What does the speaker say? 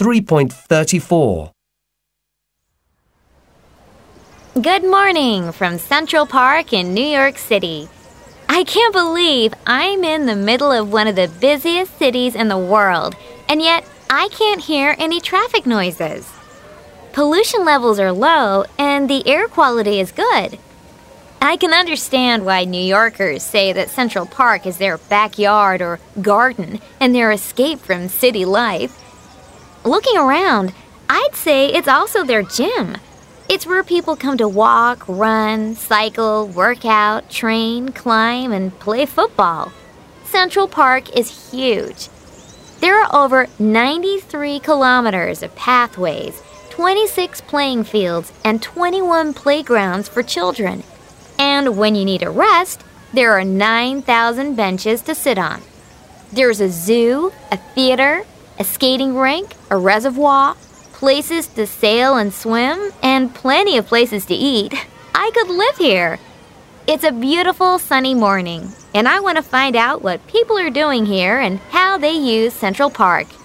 3.34. Good morning from Central Park in New York City. I can't believe I'm in the middle of one of the busiest cities in the world, and yet I can't hear any traffic noises. Pollution levels are low and the air quality is good. I can understand why New Yorkers say that Central Park is their backyard or garden and their escape from city life. Looking around, I'd say it's also their gym. It's where people come to walk, run, cycle, work out, train, climb, and play football. Central Park is huge. There are over 93 kilometers of pathways, 26 playing fields, and 21 playgrounds for children. And when you need a rest, there are 9,000 benches to sit on. There's a zoo, a theater, a skating rink, a reservoir, places to sail and swim, and plenty of places to eat. I could live here. It's a beautiful sunny morning, and I want to find out what people are doing here and how they use Central Park.